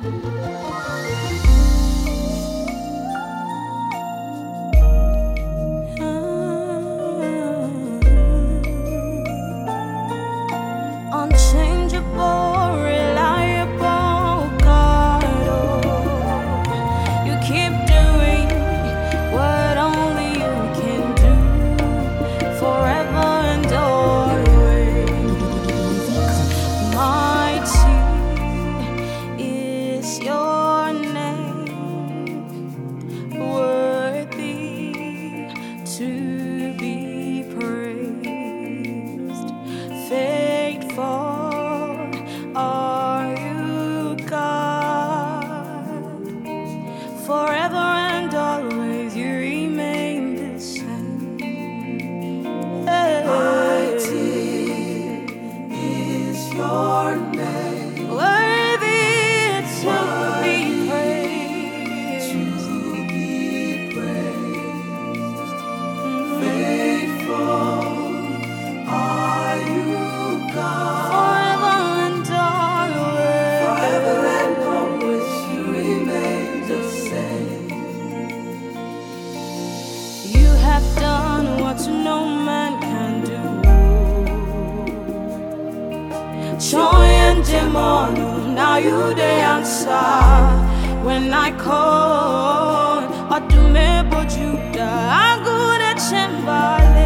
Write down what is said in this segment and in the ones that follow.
Unchangeable, reliable God, oh, you keep doing what only you can do, forever and always. Mighty is your name, worthy to be praised, faithful are you, God. Forever and always you remain the same. Mighty is your name, Worthy to be praised. Faithful are you, God. Forever and Always you remain the same. You have done what no man can do. Joy and demon, now you the answer. When I call, Adume Bojuda, I'm good at Chembale.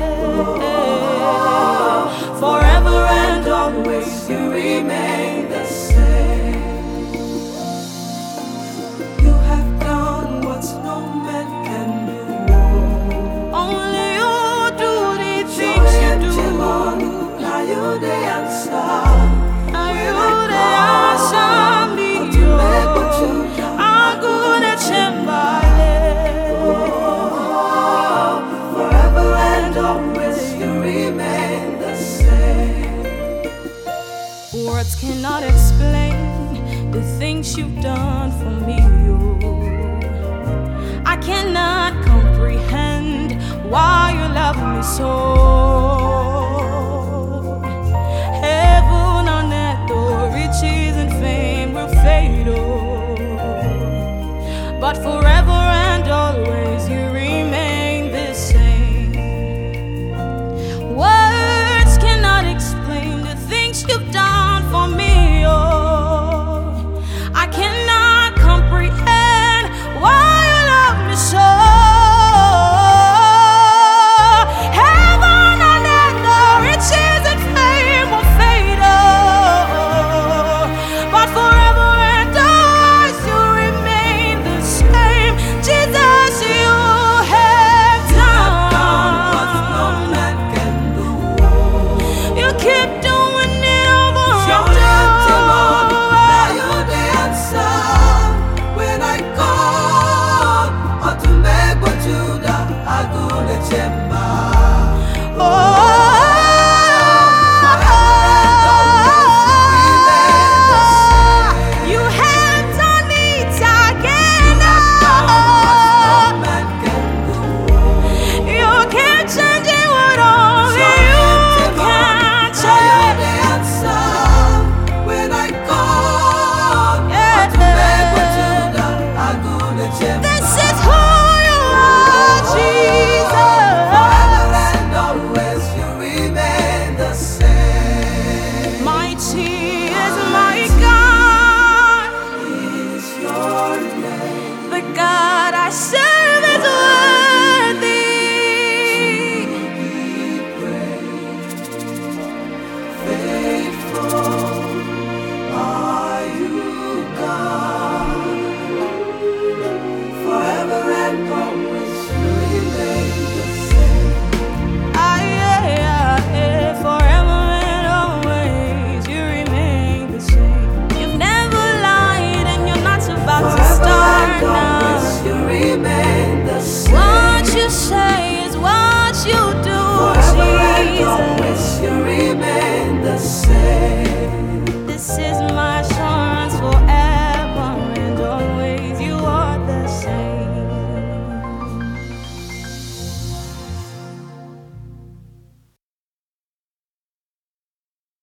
Forever and always You remain the same. You have done what no man can do. only you do the things you do. Now you the answer. Now you the answer me, I'm good at Chembale. Forever and always you remain the same. Words cannot explain the things you've done for me, oh. I cannot comprehend why you love me so.